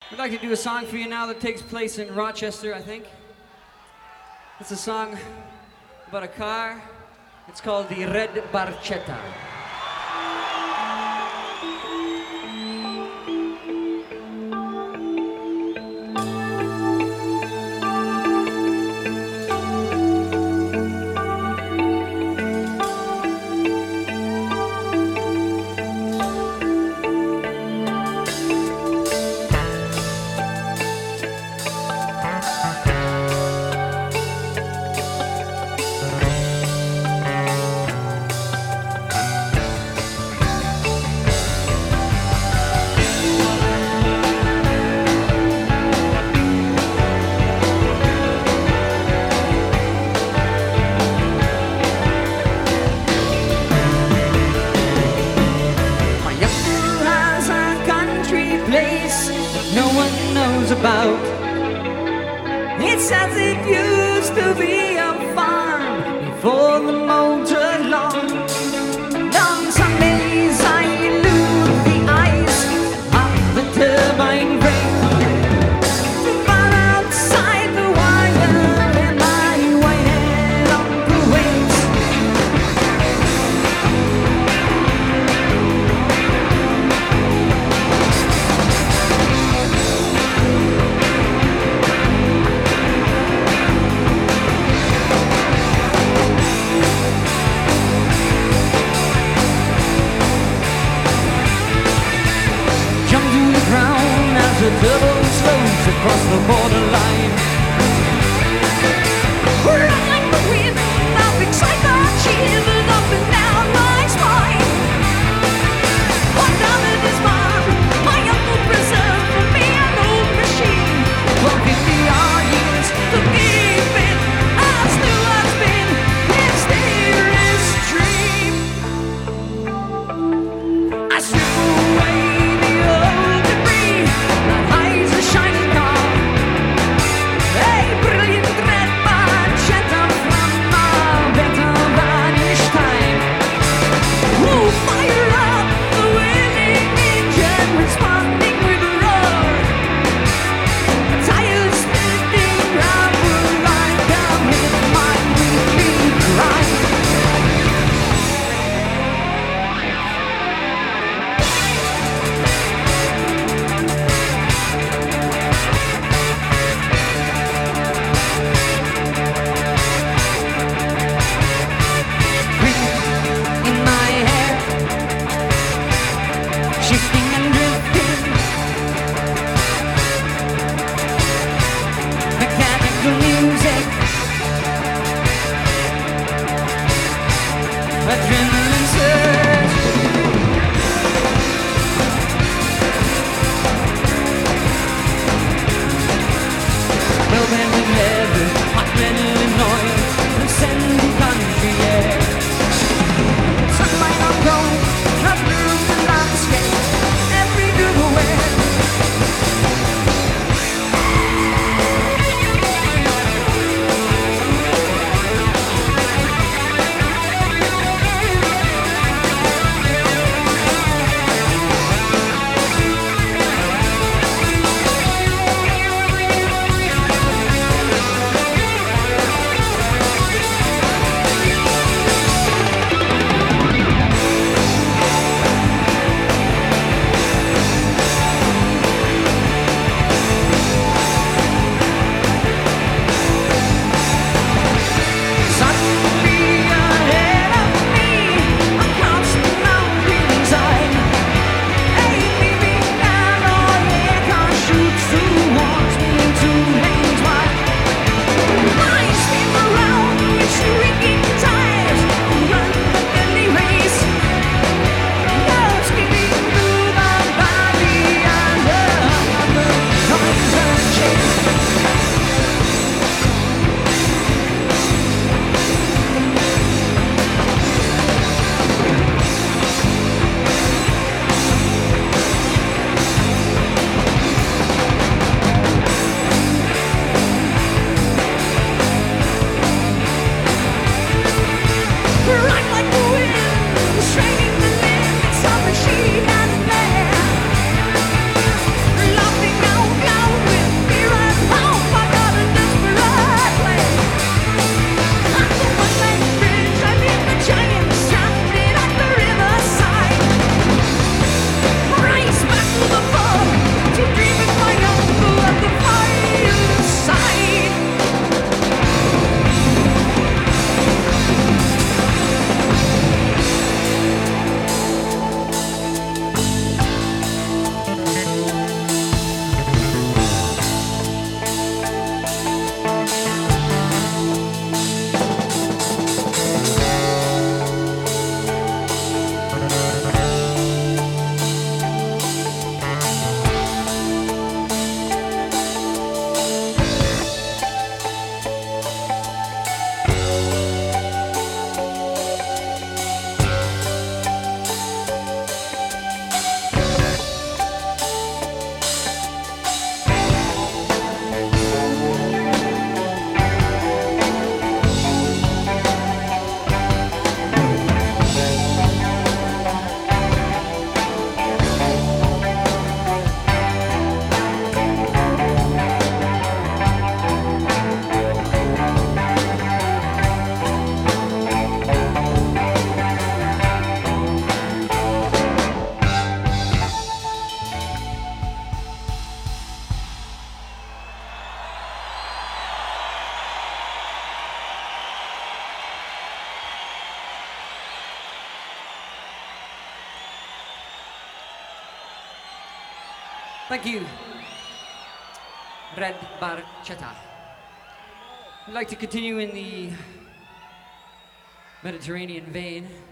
I'd like to do a song for you now that takes place in Rochester, I think. It's a song about a car. It's called the Red Barchetta. Place that no one knows about. It's as it used to be a farm before the motor lawn. And on Sundays I elude the eyes of the turbine ring to run outside the wire in my white-haired Uncle Wings. The turbo slows across the borderline. Run like the wind, I'll excite the shivers up and down my spine. $1 is mine, my uncle preserved for me an old machine. 150 odd years to keep it as new has been his dearest dream. I strip away the old debris that hides the shining car. A brilliant red Barchetta Thank you, Red Barchetta. I'd like to continue in the Mediterranean vein.